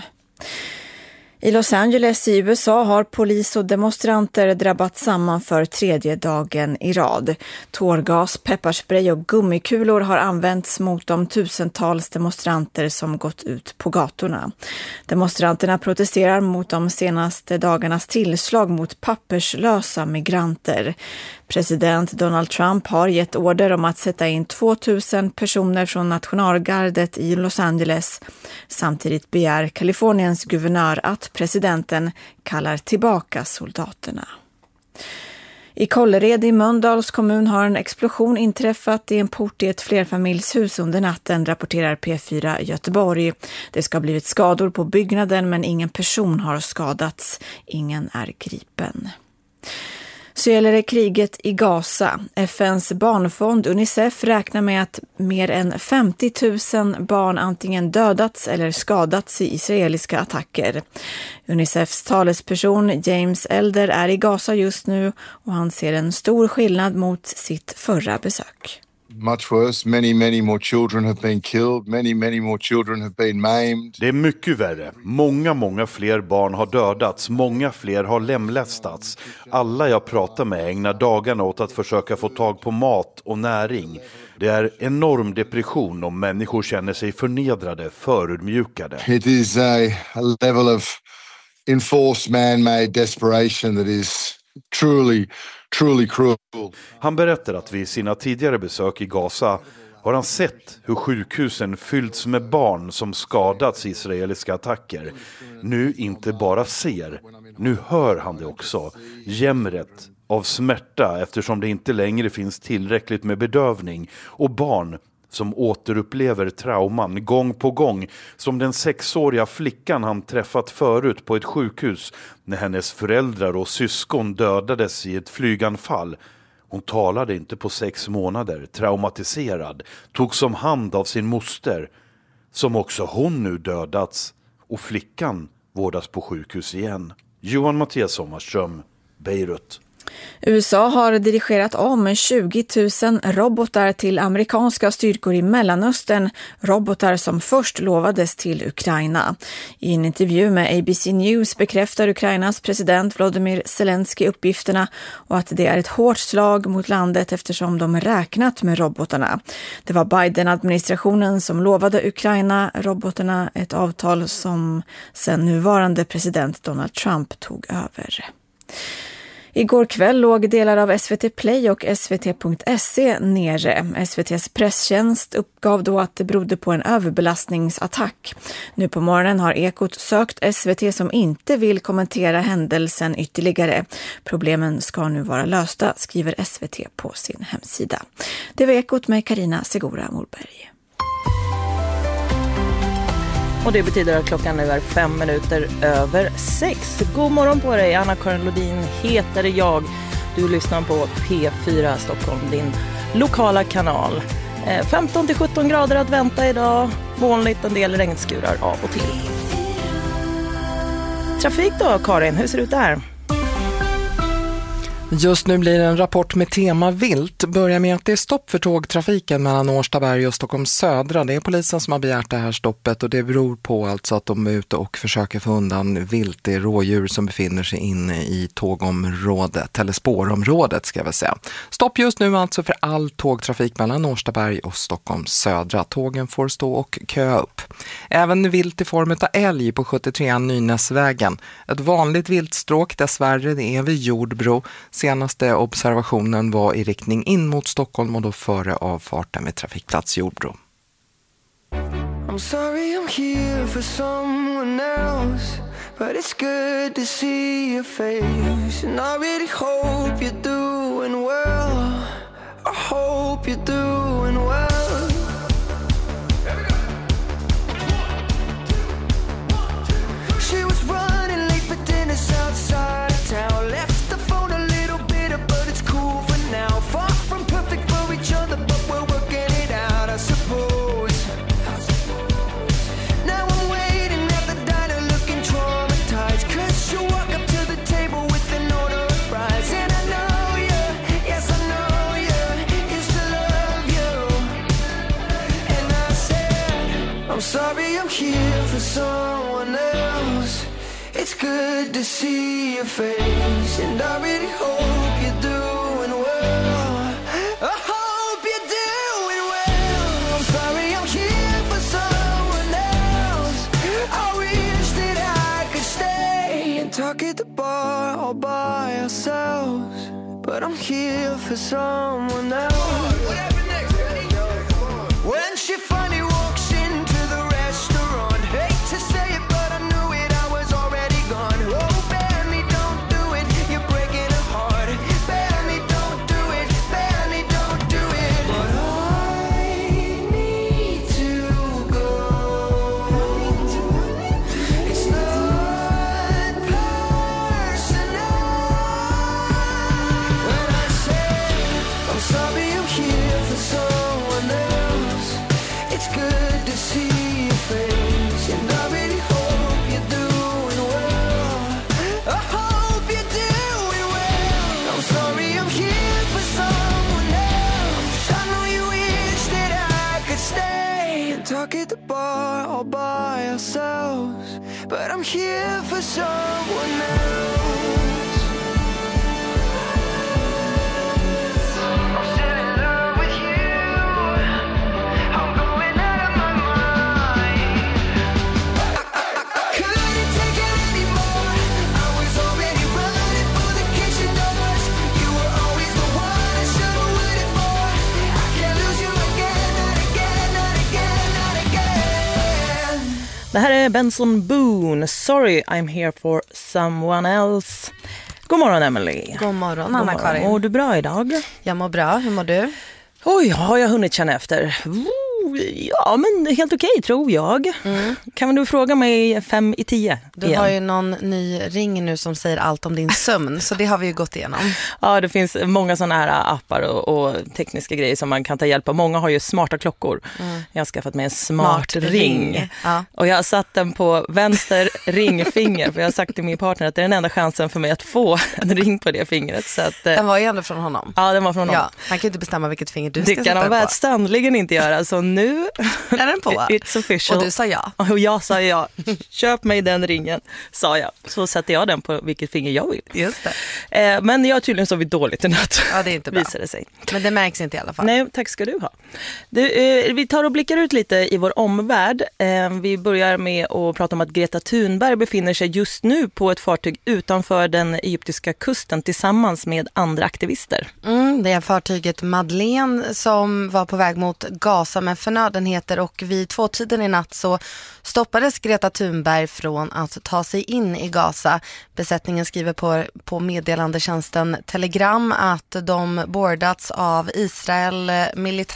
I Los Angeles i U S A har polis och demonstranter drabbat samman för tredje dagen i rad. Tårgas, pepparspray och gummikulor har använts mot de tusentals demonstranter som gått ut på gatorna. Demonstranterna protesterar mot de senaste dagarnas tillslag mot papperslösa migranter. President Donald Trump har gett order om att sätta in tvåtusen personer från nationalgardet i Los Angeles. Samtidigt begär Kaliforniens guvernör att presidenten kallar tillbaka soldaterna. I Kållered i Mölndals kommun har en explosion inträffat i en port i ett flerfamiljshus under natten, rapporterar P fyra Göteborg. Det ska ha blivit skador på byggnaden men ingen person har skadats. Ingen är gripen. Så gäller det kriget i Gaza. F N:s barnfond Unicef räknar med att mer än femtio tusen barn antingen dödats eller skadats i israeliska attacker. Unicefs talesperson James Elder är i Gaza just nu och han ser en stor skillnad mot sitt förra besök. Much worse. Many, many more children have been killed. Many, many more children have been maimed. Det är mycket värre. Många, många fler barn har dödats. Många fler har lemlästats. Alla jag pratar med ägnar dagarna åt att försöka få tag på mat och näring. Det är enorm depression om människor känner sig förnedrade, förödmjukade. It is a, a level of enforced man-made desperation that is truly truly cruel. Han berättar att vid sina tidigare besök i Gaza har han sett hur sjukhusen fyllts med barn som skadats i israeliska attacker. Nu inte bara ser, nu hör han det också. Jämret av smärta eftersom det inte längre finns tillräckligt med bedövning, och barn som återupplever trauman gång på gång, som den sexåriga flickan han träffat förut på ett sjukhus när hennes föräldrar och syskon dödades i ett flyganfall. Hon talade inte på sex månader, traumatiserad, tog som hand av sin moster, som också hon nu dödats, och flickan vårdas på sjukhus igen. Johan Mattias Sommarström, Beirut. U S A har dirigerat om tjugo tusen robotar till amerikanska styrkor i Mellanöstern, robotar som först lovades till Ukraina. I en intervju med A B C News bekräftar Ukrainas president Volodymyr Zelensky uppgifterna och att det är ett hårt slag mot landet eftersom de räknat med robotarna. Det var Biden-administrationen som lovade Ukraina robotarna, ett avtal som sen nuvarande president Donald Trump tog över. Igår kväll låg delar av S V T Play och S V T punkt se nere. S V T:s presstjänst uppgav då att det berodde på en överbelastningsattack. Nu på morgonen har Ekot sökt S V T som inte vill kommentera händelsen ytterligare. Problemen ska nu vara lösta, skriver S V T på sin hemsida. Det var Ekot med Carina Segura Morberg. Och det betyder att klockan nu är fem minuter över sex. God morgon på dig, Anna-Karin Lodin heter jag. Du lyssnar på P fyra Stockholm, din lokala kanal. femton till sjutton grader att vänta idag. Molnigt, en del regnskurar av och till. Trafik då, Karin, hur ser det ut där? Just nu blir det en rapport med tema vilt. Börjar med att det är stopp för tågtrafiken mellan Årstaberg och Stockholm södra. Det är polisen som har begärt det här stoppet och det beror på alltså att de är ute och försöker få undan vilt. Det är rådjur som befinner sig inne i tågområdet, eller spårområdet ska jag väl säga. Stopp just nu alltså för all tågtrafik mellan Årstaberg och Stockholm södra. Tågen får stå och köa upp. Även vilt i form av älg på sjuttiotre Nynäsvägen. Ett vanligt viltstråk, dessvärre, det är vid Jordbro. Senaste observationen var i riktning in mot Stockholm och då före avfarten vid trafikplats Jordbro. I'm sorry I'm here for someone else, but it's good to see your face. And I really hope you're doing well. I hope you're doing well. I'm here for someone else. It's good to see your face, and I really hope you're doing well. I hope you're doing well. I'm sorry I'm here for someone else. I wish that I could stay and talk at the bar all by ourselves, but I'm here for someone else. When she finally walks into the restaurant, hate to say it, but I knew it, I was already gone. Oh, Benny, don't do it, you're breaking her heart. Benny, don't do it, Benny, don't do it. But I need to go. It's not personal. When I say I'm sorry, I'm here for someone else. It's good to see your face, and I really hope you're doing well. I hope you're doing well. I'm sorry I'm here for someone else. I know you wish that I could stay and talk at the bar all by ourselves, but I'm here for someone else. I'm still in love with you. I'm going out of my mind. Couldn't take it anymore. I was already running for the kitchen doors. You were always the one I should've waited for. I can't lose you again, not again, not again, not again. Det här är Benson Boone. Sorry, I'm here for someone else. God morgon, Emily. God morgon, Anna-Karin. Mår du bra idag? Jag mår bra. Hur mår du? Oj, har jag hunnit känna efter? Ja, men helt okej tror jag. Mm. Kan du fråga mig fem i tio? Du igen? har ju någon ny ring nu som säger allt om din sömn, så det har vi ju gått igenom. Ja, det finns många sådana här appar och, och tekniska grejer som man kan ta hjälp av. Många har ju smarta klockor. Mm. Jag har skaffat mig en smart, Smart ring. ring. Ja. Och jag har satt den på vänster ringfinger. För jag har sagt till min partner att det är den enda chansen för mig att få en ring på det fingret. Så att, Den var ju ändå från honom. Ja, den var från honom. Ja, han kan ju inte bestämma vilket finger du Det ska kan sätta han den på. världsstandligen inte göra. Så nu är den på. It's official. Och du sa ja. Och jag sa ja. Köp mig den ringen, sa jag. Så sätter jag den på vilket finger jag vill. Just det. Eh, men jag har tydligen sovit dåligt i natt. Ja, det är inte bra. Visar det sig. Men det märks inte i alla fall. Nej, tack ska du ha. Du, eh, vi tar och blickar ut lite i vår omvärld. Eh, vi börjar med att prata om att Greta Thunberg befinner sig just nu på ett fartyg utanför den egyptiska kusten tillsammans med andra aktivister. Mm, det är fartyget Madeleine som var på väg mot Gaza med förnödenheter, och vid tvåtiden i natt så stoppades Greta Thunberg från att ta sig in i Gaza. Besättningen skriver på, på meddelandetjänsten Telegram att de bordats av Israel militär